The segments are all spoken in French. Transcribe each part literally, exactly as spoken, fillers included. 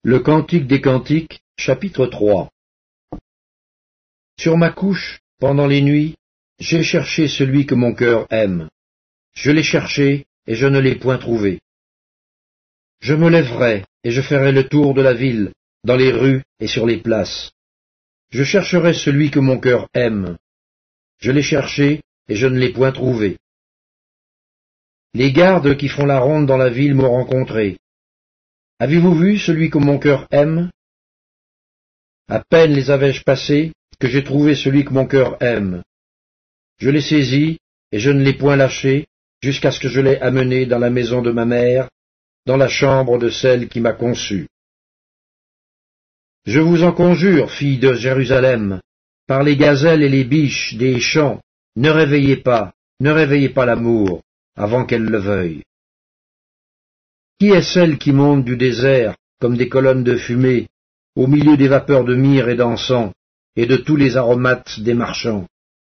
Le Cantique des Cantiques, chapitre trois. Sur ma couche, pendant les nuits, j'ai cherché celui que mon cœur aime. Je l'ai cherché, et je ne l'ai point trouvé. Je me lèverai, et je ferai le tour de la ville, dans les rues et sur les places. Je chercherai celui que mon cœur aime. Je l'ai cherché, et je ne l'ai point trouvé. Les gardes qui font la ronde dans la ville m'ont rencontré. Avez-vous vu celui que mon cœur aime? À peine les avais-je passés, que j'ai trouvé celui que mon cœur aime. Je l'ai saisi, et je ne l'ai point lâché, jusqu'à ce que je l'ai amené dans la maison de ma mère, dans la chambre de celle qui m'a conçu. Je vous en conjure, filles de Jérusalem, par les gazelles et les biches des champs, ne réveillez pas, ne réveillez pas l'amour, avant qu'elle le veuille. Qui est celle qui monte du désert, comme des colonnes de fumée, au milieu des vapeurs de myrrhe et d'encens, et de tous les aromates des marchands?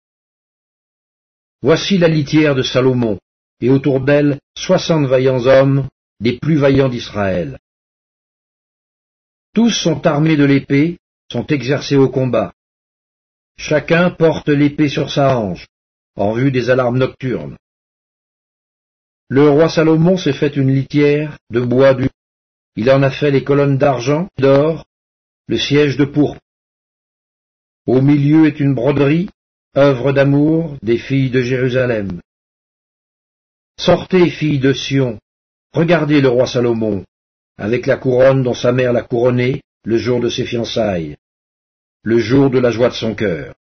Voici la litière de Salomon, et autour d'elle soixante vaillants hommes, des plus vaillants d'Israël. Tous sont armés de l'épée, sont exercés au combat. Chacun porte l'épée sur sa hanche, en vue des alarmes nocturnes. Le roi Salomon s'est fait une litière de bois du. Il en a fait les colonnes d'argent, d'or, le siège de pourpre. Au milieu est une broderie, œuvre d'amour des filles de Jérusalem. Sortez, filles de Sion, regardez le roi Salomon, avec la couronne dont sa mère l'a couronné le jour de ses fiançailles, le jour de la joie de son cœur.